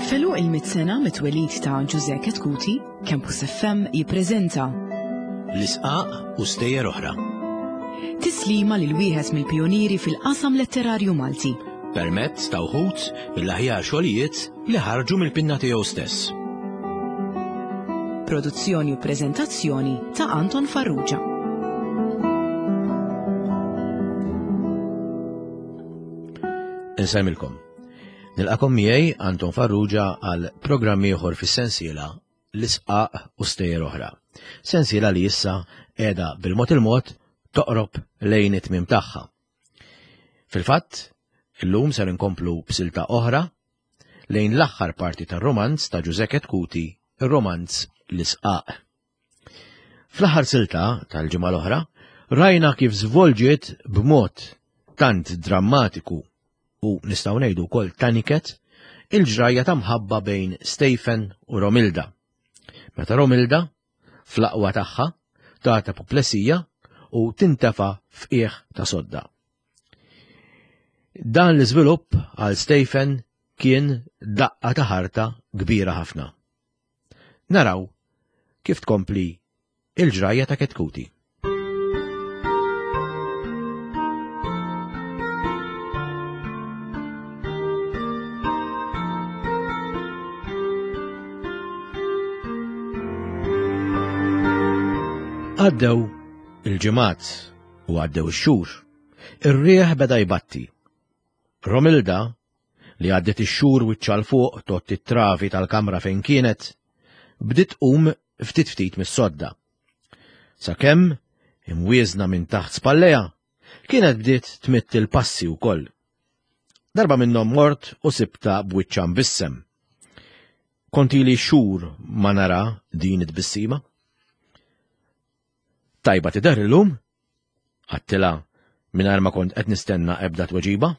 Feluq il-100 sena mit-twelid ta' Giuseppe Ketkuti, Campus FM jippreżenta L-isqaq u stejjer oħra. Tislima lil wieħed mill-pjonieri fil-qasam letterarju Malti. Permezz ta' wħud mill-aħjar xogħlijiet li ħarġu mill-pinna tiegħu stess. Produzzjoni u preżentazzjoni ta' Anton Farrugia. Insemmilkom. Nilqakom miegħi Anton Farrugia għal programm ieħor fis-sensiela L-isqaq u stejjer oħra. Sensiela li issa qiegħda bil-mod il-mod toqrob lejn it-tmiem tagħha. Fil-fatt, illum ser inkomplu b'silta oħra lejn l-aħħar parti tar-romanz ta' Giuseppe Ketkuti, ir-romanz L-isqaq. Fl-aħħar silta tal-ġimgħa l-oħra rajna kif żvolġiet b'mod tant drammatiku u nistgħu ngħidu wkoll taniket il-ġrajja ta' mħabba bejn Stephen u Romilda. Meta Romilda, fl-aqwa tagħha, tagħta apoplessija u tintefa' f'qiegħ ta' sodda. Dan l-iżvilupp għal Stephen kien daqqa ta' ħarta kbira ħafna. Naraw kif tkompli il-ġrajja ta' Ketkuti. Għaddew il-ġimgħat u għaddew ix-xhur. Ir-rieħ beda jbatti. Romilda, li għaddet ix-xhur wiċċa l fuq tot it-travi tal-kamra fejn kienet, bdiet tqum ftit mis-sodda. Sakemm, imwieżna minn taħt spalleja, kienet bdiet tmitt il-passi wkoll. Darba minnhom mort u sibta b'wiċċa mbissem. Kontili xhur ma nara din it-bissima. Tajba tidher illum? Għattila mingħajr ma kont qed nistenna ebda tweġiba.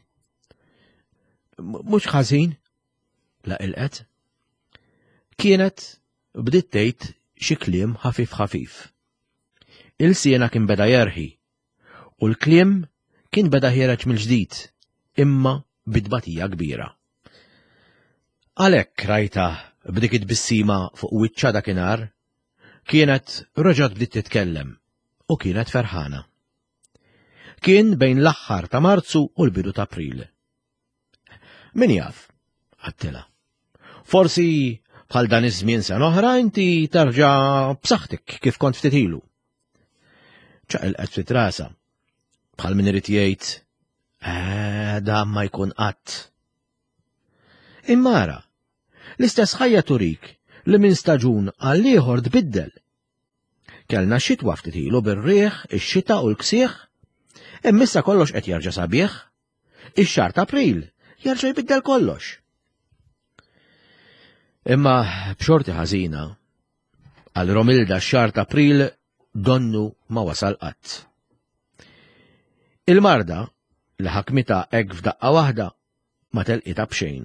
Mhux ħażin, laqilqet. Kienet bdiet tgħid xi kliem ħafif. Il-siena kien beda jerħi u l-kliem kien beda ħireġ mill-ġdid imma bidbatija kbira. Għalhekk rajta b'dik it-bissima fuq wiċċa dakinhar kienet reġgħet bdiet titkellem. U kienet ferħana. Kien bejn l-aħħar ta' Marzu u l-bidu ta' April. Min jaf, għattila. Forsi bħal dan iż-żmien sena oħra inti tarġa' b'saħħtek kif kont ftit ilu. ċaqilqet ftit rasa. Bħal min irid jgħid, da ma jkun qatt. Immara, l-istess ħajja turik li minn staġun għal ieħor tbiddel. Kellna xitwa ftit ilu bir-rieħ, ix-xita u l-ksieħ, immissa kollox qed jerġa' sabiħ, ix-xahar ta' April jerġa' jbiddel kollox. Imma b'xorti ħażina, għal Romilda x-xahar ta' April donnu ma wasal qatt. Il-marda li ħakmita hekk f'daqqa waħda ma telqita b'xejn.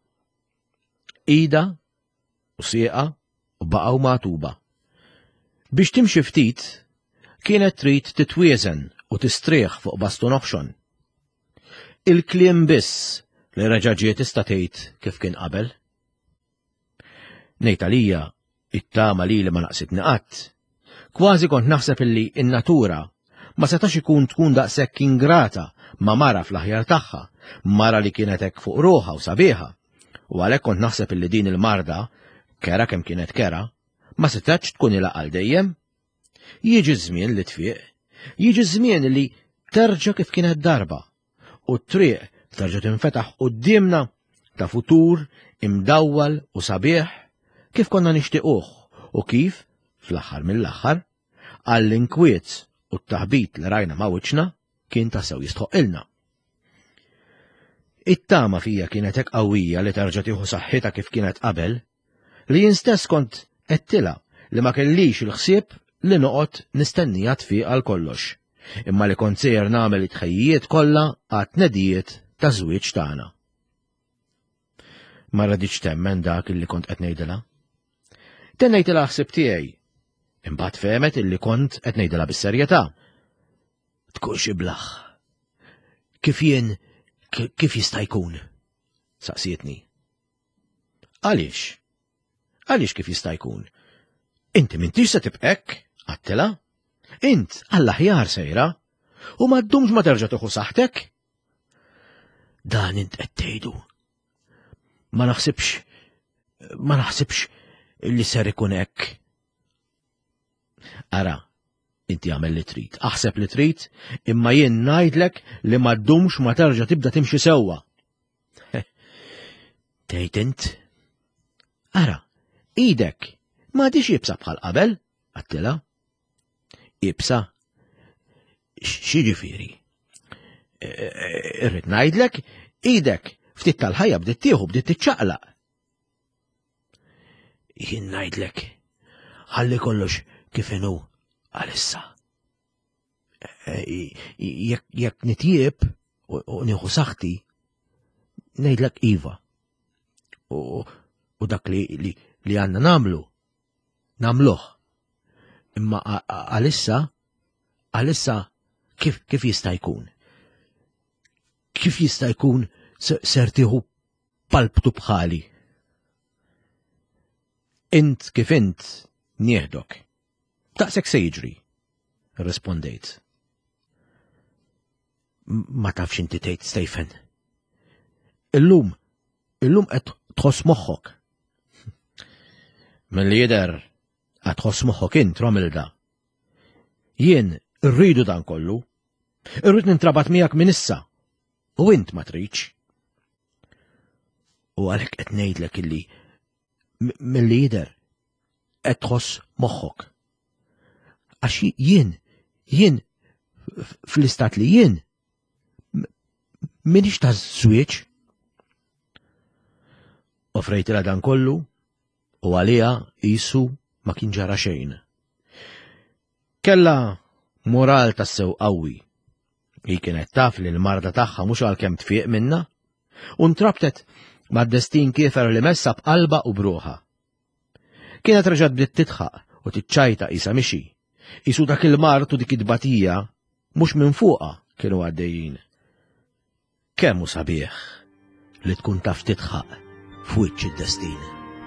Ida u sieqa u baqgħu magħtuba. Biex timxi ftit, kienet trid titwieżen u tistrieħ fuq baston oħxon. Il-kliem biss li reġa' ġiet tista' tgħid kif kien qabel. Ngħid għalija it-tama li ma naqsitni qatt. Kważi kont naħseb illi n-natura ma setax ikun tkun daqshekk ingrata ma' mara fl-aħjar tagħha, mara li kienet hekk fuq ruħha u sabiħa. U għalhekk kont naħseb illi din il-marda, kera kemm kienet kera, ma setax tkun ilha għal dejjem. Jiġi żmien li tfieq, jiġi żmien li terġa' kif kienet darba, u t-triq terġa' tinfetaħ qudiemna ta' futur imdawwal u sabiħ kif konna nixtiequh u kif, fl-aħħar mill-aħħar, għall-inkwiet u t-taħbit li rajna ma' wiċċna kien tassew jistħoqilna. It-tama fija kienet hekk qawwija li terġa' tieħu saħħitha kif kienet qabel, li jien stess kont qedtilha li ma kellix il-ħsieb li noqgħod nistennija tfiq għal kollox, imma li kont sejjer nagħmel it-tħejjiet kollha għat-tnedijiet ta' żwieġ tagħna. Ma rridx temmen dak illi kont qed ngħidilha. Tennejtilha ħsieb tiegħi, imbagħad femet illi kont qed ngħidilha bis-serjetà. Tkun xi blaħ. Kif jista' jkun? Saqsietni. Għaliex? Għaliex kif jista' jkun? Inti m'intix se tibqek, għattila? Int għall-aħjar sejra, u ma ddumx ma terġa' tieħu saħtek? Dan int qed tgħidu. Ma naħsibx li ser ikun hekk. Ara, inti għamel li trid, aħseb li trid, imma jien ngħidlek li ma ddumx ma terġa' tibda timxi sewwa. Tgħid int? Ara, idek m'għadix jibsa bħal qabel, għattila? Ibsa? X'jiġifieri? Irrid ngħidlek, idek ftit tal-ħajja bdiet tieħu bdiet tiċċaqlaq. Jien ngħidlek, ħalli kollox kif inhu għalissa. Jekk nitjieb u nieħu saħħti, ngħidlek iva. U dak li għandna nagħmluh. Imma għalissa kif jista' jkun? Kif jista' jkun ser tieħu palptu bħali? Int kif int nieħdok. Daqshekk se jiġri, irrispondejt. Ma tafx inti tgħid, Stephen. Illum qed tħoss moħħok. Milli jidher qed tħoss moħħok int, Romilda. Jien irridu dan kollu. Irrid nintrabat miegħek minn issa. U int ma tridx. U għalhekk qed ngħidlek illi milli jidher qed tħoss moħħok. Għax jien fl-istat li jien minix ta' żwieġ. Offrejtilha dan kollu u għaliha qisu ma kien ġara xejn. Kella moral tas-sew qawwi. Hi kienet taf li l-marda tagħha mhux għalkemm tfieq minnha u ntrabtet mad-destin kiefer li messa b'qalba u bruħha. Kienet reġgħet bdiet titħaq u tiċċajta qisha mixi. Qisu dak il-mart u dik id-dbatija mhux minn fuqha kienu għaddejjin. Kemm hu sabiħ li tkun taf titħaq f'wiċċ id-destin.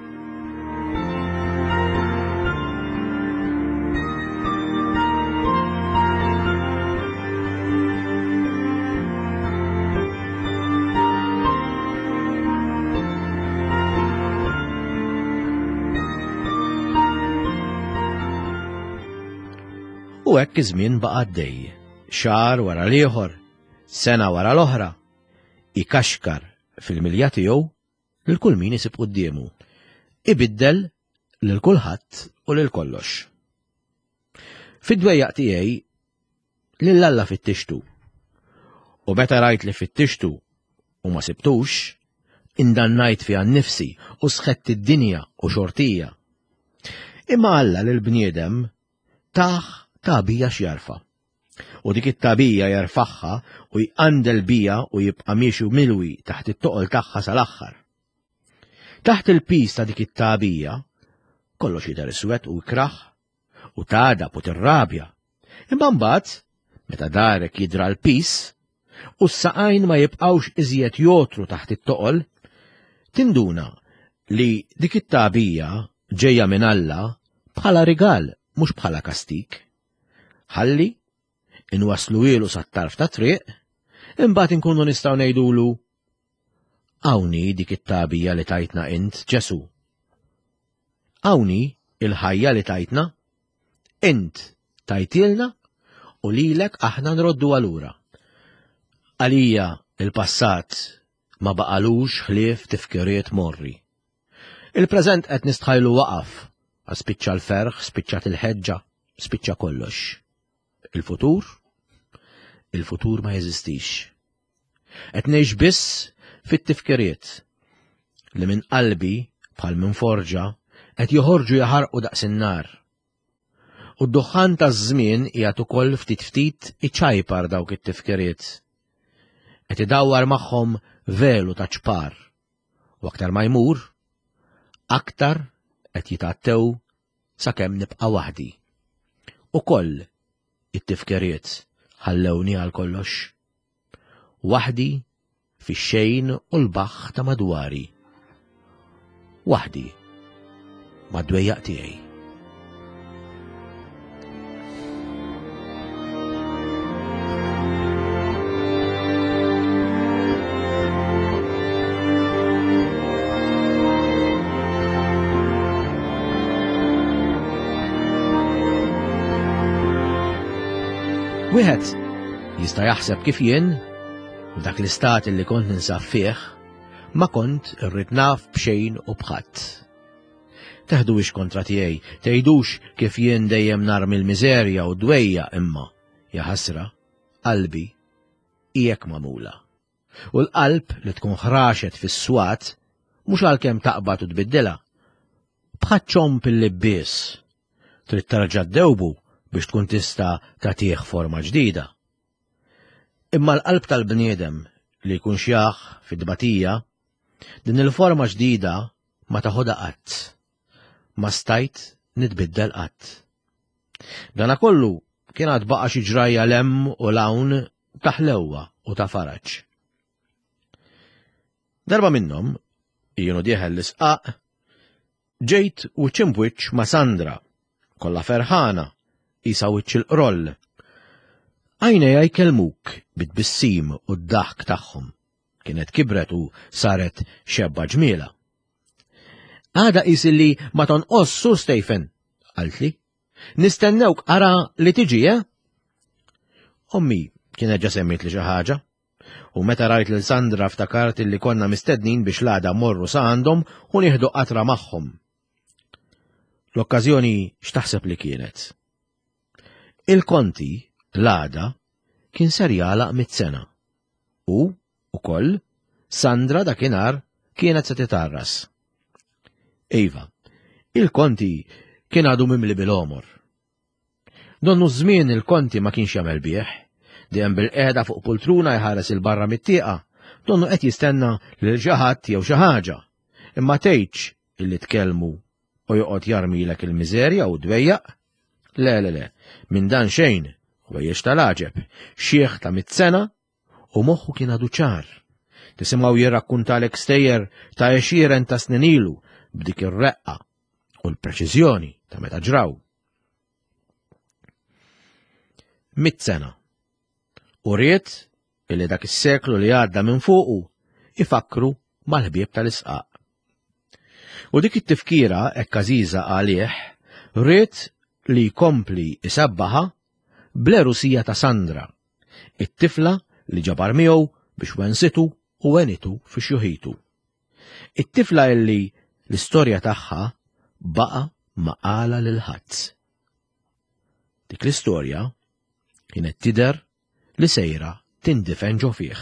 U hekk iż-żmien baqa' għaddej, xahar wara l-ieħor, sena wara l-oħra, ikaxkar fil-milja tiegħu lil kull min isib qudiemu. Ibiddel lil kulħadd u lil kollox. Fid-dwejjaq tiegħi lil Alla fittixtu. U meta rajt li fittixtu u ma sibtux, indannajt fiha nnifsi u sħett id-dinja u xortija. Imma Alla lil bniedem taħ tabija x'jarfa. U dik it-tabija jarfaħħa u jqandel bija u jibqa' miexu milwi taħt it-toqol tagħha sal-aħħar. Taħt il-pis ta' dik it-tabija kollox jidher iswed u jkraħ u tgħadab u tirrabja. Imma mbagħad meta darek jidra l-pis u s-saqajn ma jibqgħux iżjed jotru taħt it-toqol, tinduna li dik it-tabija ġejja minn Alla bħala rigal mhux bħala kastik. Ħalli inwaslu ilu sat-tarf ta' triq, imbagħad inkunu nistgħu ngħidulu hawnhi dik it-tabija li tajtna int Ġesu. Hawnhi il-ħajja li tajtna int tajtilna u lilek aħna nroddu għalura. Għalija il-passat ma baqalux ħlief tifkiriet morri. Il-preżent qed nistħajlu waqaf għal spiċċa l-ferħ, spiċċat il-ħeġġa, spiċċa kollox. Il-futur ma jeżistix. Qed ngħix biss fit-tifkiriet li minn qalbi bħal minn forġa qed joħorġu jaħarqu daqs in-nar. U d-duħħan taż-żmien qiegħed ukoll ftit iċajpar dawk it-tifkiriet. Qed idawwar magħhom velu ta' ċpar. U aktar ma jmur, aktar qed jitgħattew sakemm nibqa' waħdi. Ukoll it-tifkiriet ħallewni għal kollox. Waħdi fix-xejn u l-baħħ ta' madwari. waħdi mad-dwejjaq tiegħi. Wieħed jista' jaħseb kif jien dak l-istat li kont ninsab fih ma kont irrid naf b'xejn u bħadd. Teħdux kontra tiegħi, tgħidux kif jien dejjem narmi l-miżerja u dwejja imma ja ħasra qalbi hijek magħmula. U l-qalb li tkun ħraxet fis-swat mhux għalkemm taqbad u tbiddilha. Bħadd ċomp il-libbies trid terġa' ddewbu biex tkun tista' tagħtih forma ġdida. Imma l-qalb tal-bniedem li jkun xjaħ fid-dbatija, din il-forma ġdida ma taħodha qatt. Ma stajt nitbiddel qatt. Dana kollu kien għad baqa' xi ġrajja lemm u lawn ta' ħlewwa u ta' faraġġ. Darba minnhom, jienu dieħel l-isqaq, ġejt wiċċ imwiċċ ma' Sandra, kollha ferħana, isa wiċċ il-qroll. Għajnejha jkellmuk bit-bissim u d-daħk tagħhom. Kienet kibret u saret xebba ġmiela. Għada isilli ma tonqos Sur Stephen, qaltli. Nistennewk ara li tiġi, Ommi kienet ġa semmit li xi ħaġa, u meta rajt lil Sandra ftakart li konna mistednin biex l-għada morru sa għandhom u nieħdu qatra magħhom. L-okkażjoni x'taħseb li kienet? Il-Konti l-għada kien ser jagħlaq mit-sena. U ukoll Sandra dakinhar kienet se titarras. Iva, il-Konti kien għadu mimli bil-omor. Donnu żmien il-Konti ma kienx jagħmel bih, dejjem bil-qiegħda fuq pultruna jħares il-barra mit-tieqa, donnu qed jistenna lil xi ħadd jew xi ħaġa. Imma tgħidx illi tkellmu u joqgħod jarmilek il-miżerja u dwejjaq. Le, minn dan xejn, u jiex tal-aġeb, xieħ ta' mit-sena u moħħu kien għadu ċar. Tisimgħu jirrakkuntalek stejjer ta' 20 ta' snin ilu b'dik ir-reqqa u l-preċiżjoni ta' meta ġraw. 100 sena. U ried illi dak is-seklu li għadda minn fuqu ifakru mal-ħbieb tal-isqaq. U dik it-tifkira hekk għażiża għalih ried li jkompli isabbaħa bl-erusija ta' Sandra, it-tifla li ġabar miegħu biex wensitu u wenitu fi xjuħitu. It-tifla illi l-istorja tagħha baqa' maqala lil ħadd. Dik l-istorja kienet tidher li sejra tindifen ġo fih.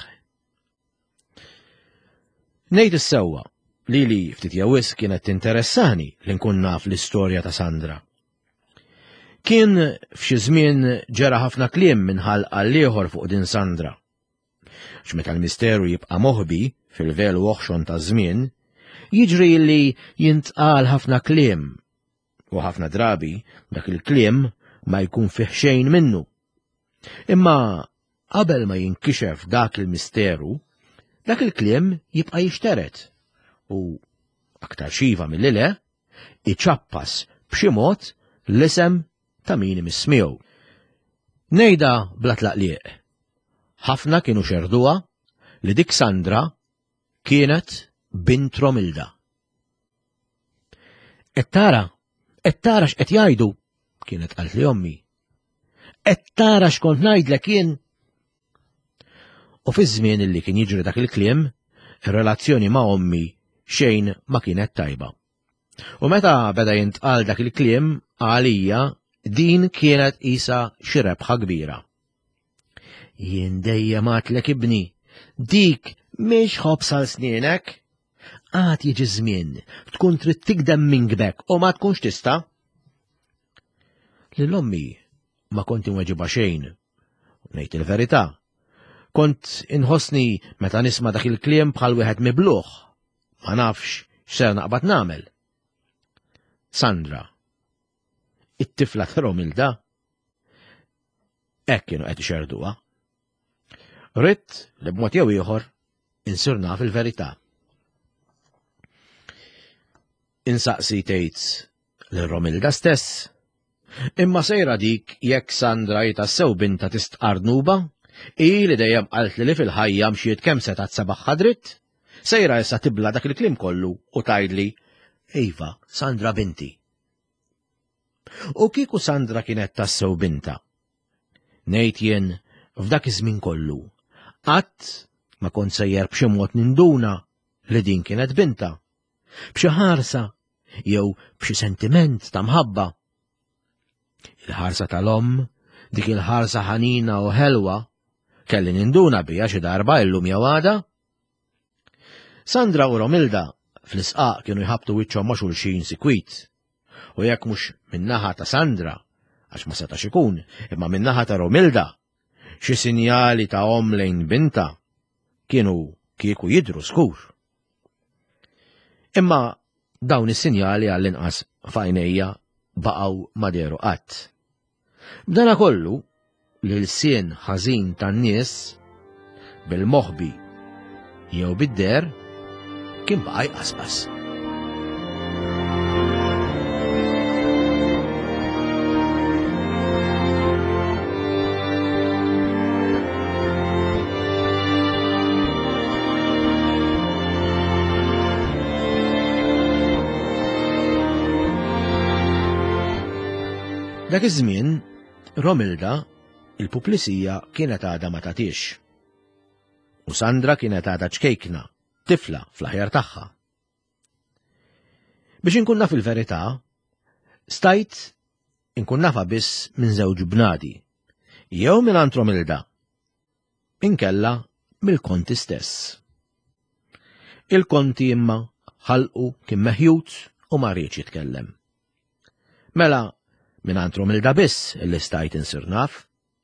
Ngħid is-sewwa li ftit jawis kienet tinteressani li nkun naf l-istorja ta' Sandra. Kien f'xi żmien ġara ħafna kliem minħal għal ieħor fuq din Sandra. X'meta l-misteru jibqa' moħbi fil-velu oħxon ta' żmien, jiġri li jintqal ħafna kliem u ħafna drabi dak il-kliem ma jkun fih xejn minnu. Imma qabel ma jinkixef dak il-misteru, dak il-kliem jibqa' jixteret u aktar xiva mill-le iċappas b'xi mod l-isem ta' min imissmiew. Ngħidha bla tlaqliq. Ħafna kienu xerduha li dik Sandra kienet bint Romilda. Qed tara x'qed jgħidu, kienet qalt li ommi. Qed tara x'kont ngħidlek jien. U fi żmien illi kien jiġri dak il-kliem, ir-relazzjoni ma' ommi xejn ma kienet tajba. U meta beda jintqal dak il-kliem għalija din kienet isa xi rebħa kbira. Jien dejjem għatlek ibni, dik mhix ħobsa l snienek, għad jiġi żmien tkun trid tikdem minn gbek u ma tkunx tista'. Lill-ommi ma kont inweġiba xejn, ngħid il-verità. Kont inħossni meta nisma' dak il-kliem bħal wieħed mibluħ, ma nafx x'ser naqbad nagħmel. Sandra, it-tifla ta' Romilda, hekk kienu qed ixerduha. Ridt li b'mod jew ieħor insir naf il-verità. insaqsi tgħid lil Romilda stess. Imma sejra dik jekk Sandra jitassew binta tistqarnuba, li dejjem qalt li fil-ħajja mxiet kemm setat sabaħħa dritt, sejra issa tibla dak il-klim kollu u tgħidli Iva, Sandra binti. U kieku Sandra kienet tassew binta. Ngħid jien f'dak iż-żmien kollu, qatt ma kont sejjer b'xi mod ninduna li din kienet binta, b'xi ħarsa jew b'xi sentiment ta' mħabba. Il-ħarsa tal-omm, dik il-ħarsa ħanina u ħelwa, kelli ninduna bija xi darba illum jew għada. Sandra u Romilda fl-isqaq kienu jħabtu wiċċhom ma' xulxin sikwit, u jekk mhux min-naħa ta' Sandra, għax ma setax ikun, imma min-naħa ta' Romilda, xi sinjali ta' omm lejn binta kienu kieku jidhru skur. Imma dawn is-sinjali għall-inqas f'għajnejja baqgħu ma deru qatt. B'dana kollu li l-sien ħażin tan-nies bil-moħħbi jew bid-der kien baqa' jqasqas. Dak iż-żmien, Romilda, il-puplisija kienet għadha ma tagħtix. U Sandra kienet għadha ċkejkna, tifla fl-aħjar tagħha. Biex inkun naf il-verità, stajt inkun nafa biss minn żewġ bnadi, jew mingħand Romilda, inkella mill-Konti stess. Il-Konti imma ħalqu kien meħjud u ma rridx jitkellem. Mela, mingħand Romilda biss illi stajt insir naf,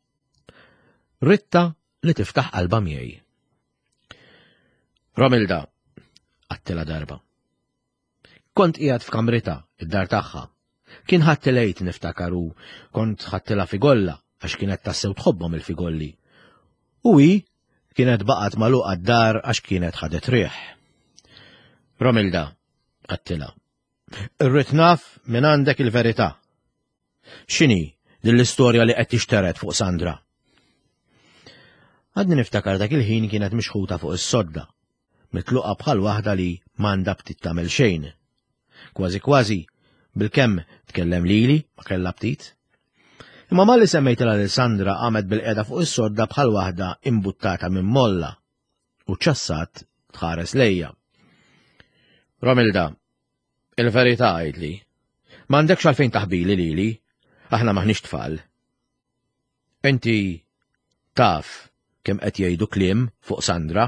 Ritta li tiftaħ qalba miegħi. Romilda, għattila darba. Kont qiegħed f'kamrita, id-dar tagħha. Kien ħattilejt niftakaru, kont ħattila figolla għax kienet tassew tħobbhom il-figolli. U hi kienet baqgħet magħluqa d-dar għax kienet ħadet riħ. Romilda, għattila. Irrid naf minn għandek il-verità. X'inhi din l-istorja li qed tixteret fuq Sandra? Għadni niftakar dak il-ħin kienet mixħuta fuq is-sodda, mitluqa bħal waħda li m'għandha ptit tagħmel xejn. Kważi bil-kemm tkellem lili ma kellha ptit. Imma malli semmejtilha lil Sandra qamet bil-qiegħda fuq is-sodda bħal waħda imbuttata minn molla u ċassat tħares lejja. Romilda, il-verità għidli, m'għandekx għalfejn taħbili lili, aħna maħniex tfal. Inti taf kemm qed jgħidu kliem fuq Sandra?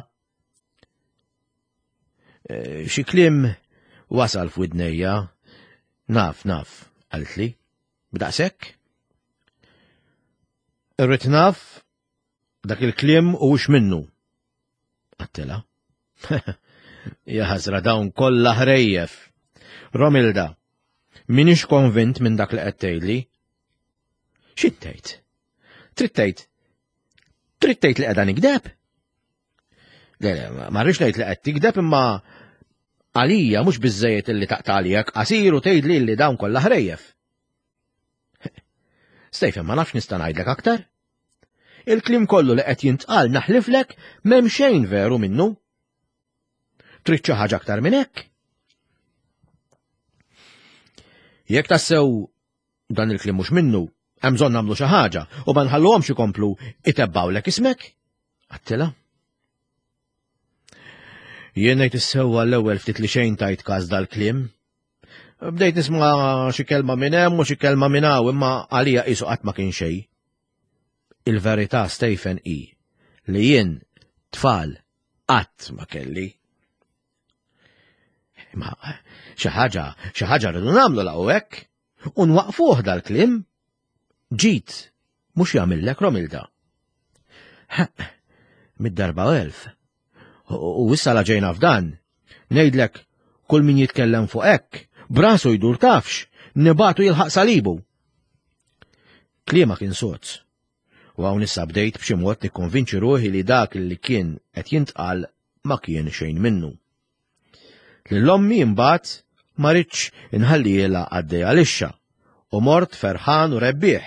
Xi kliem wasal f'widnejja, naf, qaltli, b'daqshekk? Irrid naf dak il-kliem u wux minnu. Għattela. Ja ħasra dawn kollha ħrejjef. Romilda, minix konvint minn dak li qed tgħidli? X'id tgħid? Trid tgħid li qiegħda nikdeb? Le, ma rridx ngħid li qed tikdeb imma għalija mhux biżżejjed illi taqtalijek qasir u tgħidli li dawn kollha ħrejjef. Stejfen ma nafx nista' ngħidlek aktar? Il-kliem kollu li qed jintqal naħliflek m'hemm xejn veru minnu. Trid xi ħaġa aktar minn hekk? Jekk tassew dan il-kliem mhux minnu, hemm bżonn nagħmlu xi ħaġa u ma nħalluhomx ikomplu itebbgħulek ismek? Għattila. Jien ngħid issewwa l-ewwel ftit li xejn tajt każ dal-kliem. Bdejt nisma' xi kelma minn hemm u xi kelma minn hawn imma għalija qisu qatt ma kien xejn. Il-verità Stephen hi li jien tfal qatt ma kelli. Ma xi ħaġa rridu nagħmlu laqgħu hekk u nwaqfuh dal-kliem. Ġid mhux jagħmilek Romilda. Mid-darba elf. U issa la ġejna f'dan, ngħidlek kull min jitkellem fuq hekk, brasu jdur tafx, nibatu jilħaq salibu. Kliema kien sodz. U hawn issa bdejt b'xi mod nikkonvinċi ruħi li dak li kien qed jintqal ma kien xejn minnu. Lill-ommi imbagħad ma rridx inħalliela għaddejja lixxa u mort ferħan u rebbieħ.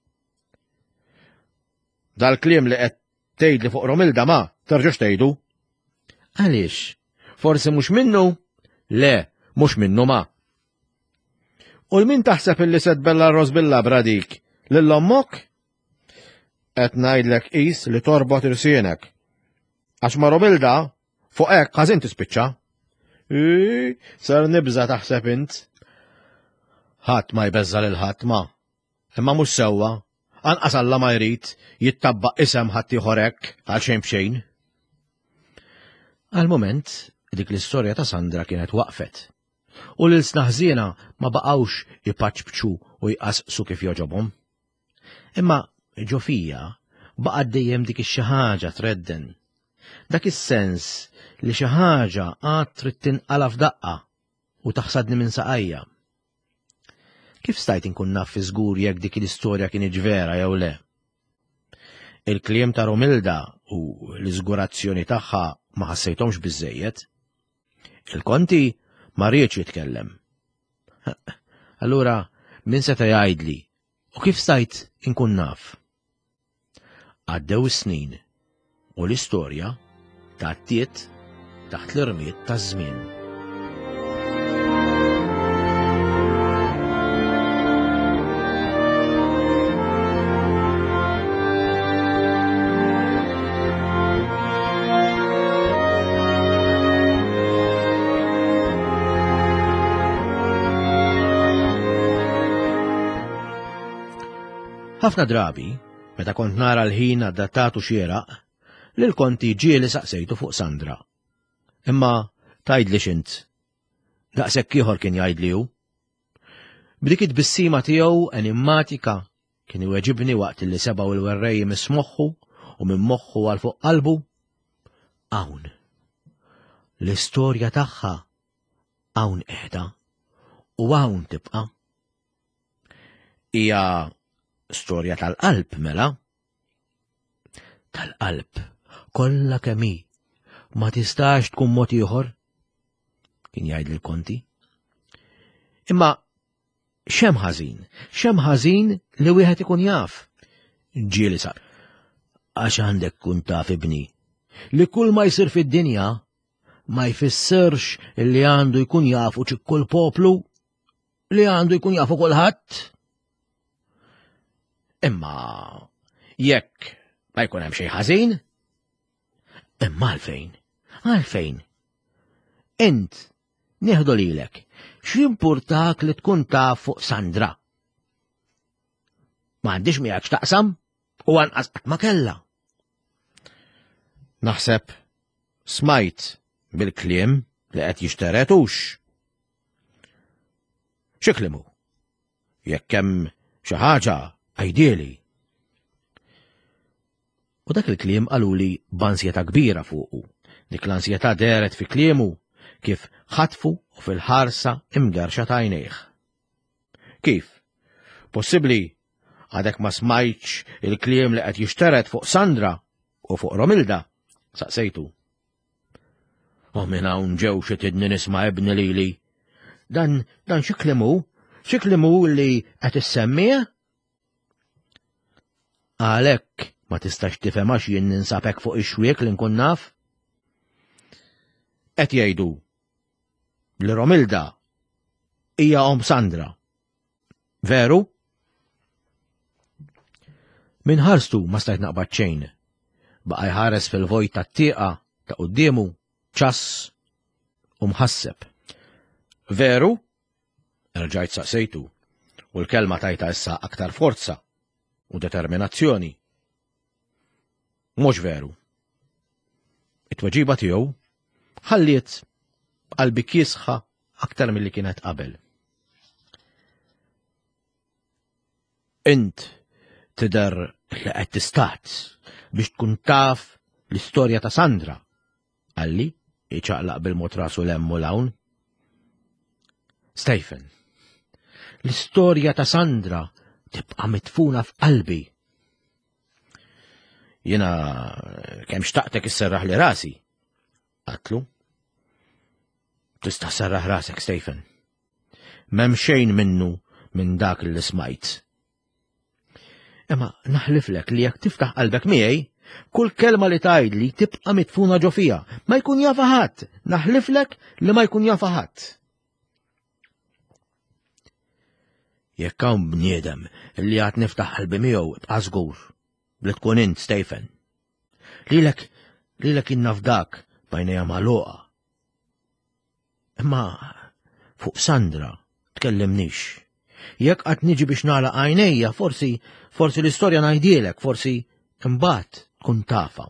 Dal-kliem li qed tgħidli fuq Romilda ma terġax tgħidu? Għaliex? Forsi mhux minnu? Le, mhux minnu ma. U l-min taħseb illi setbella r-roż bil-labra dik? Lil ommok? Qed ngħidlek qis li torbot irsienek. Għax ma Romilda fuq hekk ħażin tispiċċa. Sar nibża taħseb int. Ħadd ma jbeżża lil ħadd ma. Imma mhux sewwa, anqas Alla ma jrid jittabbaq isem ħadd ieħor hekk għal xejn b'xejn. Għal-mument dik l-istorja ta' Sandra kienet waqfet. U lil snaħżiena ma baqgħux ipaċbċu u jqasqsu kif joġobhom. Imma ġo fija baqgħet dejjem dik ix-xi ħaġa tredden. Dak is-sens li xi ħaġa għad trid tinqala f'daqqa u taħsadni minn saqajja. Kif stajt inkun naf fi żgur jekk dik l-istorja kienet vera jew le? Il-kliem ta' Romilda u l-iżgurazzjoni tagħha ma ħassejthomx biżżejjed. Il-Konti ma rridx jitkellem. Allura min seta' jgħidli u kif stajt inkun naf? Għaddew is-snin u l-istorja tgħaddiet taħt l-irmiet taż-żmien. Ħafna drabi, meta kont nara l-ħin adattatu xieraq, lil Konti ġieli saqsejtu fuq Sandra. Imma tgħidli x'int. Daqshekk ieħor kien jgħidli hu. B'dik it-tbissima tiegħu enigmatika kien iweġibni waqt li sebaw il-werrej mis-moħħu u minn moħħu għal fuq qalbu. Hawn. L-istorja tagħha hawn qiegħda u hawn tibqa'. Hija storja tal-qalb mela. Tal-qalb kollha kemm hi ma tistax tkun mod ieħor, kien jgħid l-Konti. Imma x'hemm ħażin li wieħed ikun jaf. Ġieli saq. Għax għandek kun taf ibni li kull ma jsir fid-dinja ma jfissirx li għandu jkun jafu ċi kull poplu, li għandu jkun jafu kulħadd. Imma jekk ma jkun hemm xejn ħażin, imma għalfejn? Int nieħdu lilek x'jimpurtak li tkun taf fuq Sandra? M'għandix miegħek x'taqsam u anqas qatt ma kellha. Naħseb smajt bil-kliem li qed jixteretux. Xi kliemu? Jekk hemm xi ħaġa għajdili. U dak il-kliem qaluli b'ansjetà kbira fuqu. Dik l-ansjetà deret fi kliemu kif ħatfu u fil-ħarsa imgerxa ta' għajnejh. Kif? Possibbli għadek ma smajtx il-kliem li qed jixteret fuq Sandra u fuq Romilda? Saqsejtu. U minn hawn ġew xi tidni nisma' ibni lili. Dan xi kliemu li qed issemmih? Għalhekk ma tistax tifhem għax jien ninsabek fuq ix-xwiek li nkun naf? Qed jgħidu li Romilda hija Sandra. Veru? Min ħarstu ma stajt naqbad xejn. Baqa' jħares fil-vojt tat-tieqa ta' qudiemu ċass u mħasseb. Veru? Erġajt saqsejtu u l-kelma tajta issa aktar forza u determinazzjoni. Mhux veru. It-tweġiba tiegħu ħalliet qalbi kiesħa aktar milli kienet qabel. Int tidher li qed tistat biex tkun taf l-istorja ta' Sandra, għalli iċaqlaq bil-mod rasu lemmu l-hawn. Stephen, l-istorja ta' Sandra tibqa' mitfuna f'qalbi. Jiena kemm xtaqtek isserraħ li rasi. Qatlu. Tista' serraħ rasek, Stephen. m'hemm xejn minnu minn dak li smajt. Imma naħliflek li jekk tiftaħ qalbek miegħi, kull kelma li tgħidli tibqa' mitfuna ġo fiha, ma jkun jafa ħadd, naħliflek li ma jkun jafa ħadd. Jekk hawn bniedem li għad niftaħ qalbi miegħu bqa' żgur li tkun int Stephen. Lilek innaf dak bajnejha magħluqa. Imma fuq Sandra tkellimnix. Jekk qatt niġi biex nagħlaq għajnejja, forsi l-istorja ngħidilek, forsi imbagħad tkun tafa.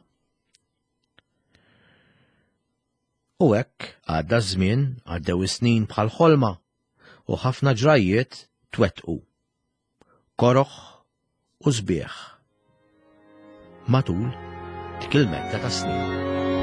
U hekk għadda żmien, għaddew is-snin bħal ħolma u ħafna ġrajiet twettqu. Koroħ u sbieħ. Matul dik il-medda ta' snin.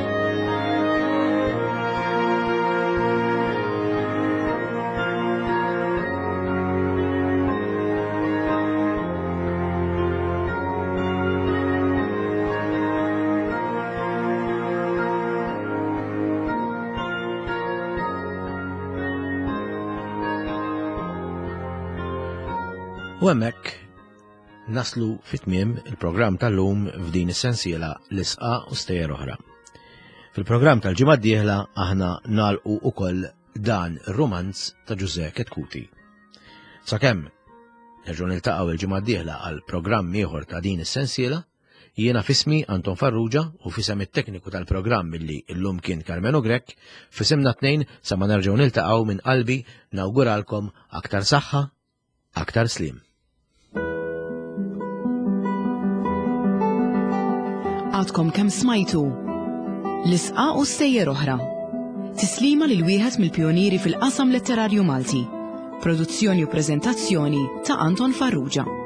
U hemmhekk naslu fit-tmiem il-programm tal-lum f'din is-sensiela l-isqa u stejjer oħra. Fil-programm tal-ġimgħa d-dieħla aħna nagħlqu ukoll dan ir-romanz ta' Giuseppe Ketkuti. Sakemm nerġgħu niltaqgħu il-ġimgħa d-dieħla għal programm ieħor ta' din is-sensiela, jiena fismi Anton Farrugia u fisem it-tekniku tal-programm milli llum kien Carmenu Grek, fisimna tnejn sa ma nerġgħu niltaqgħu minn qalbi nawguralkom aktar saħħa, aktar slim. Għadkom kemm smajtu l-isqa u stejjer oħra. Tislima lil wieħed mill-pjonieri fil-qasam letterarju Malti. Produzzjoni u preżentazzjoni ta' Anton Farrugia.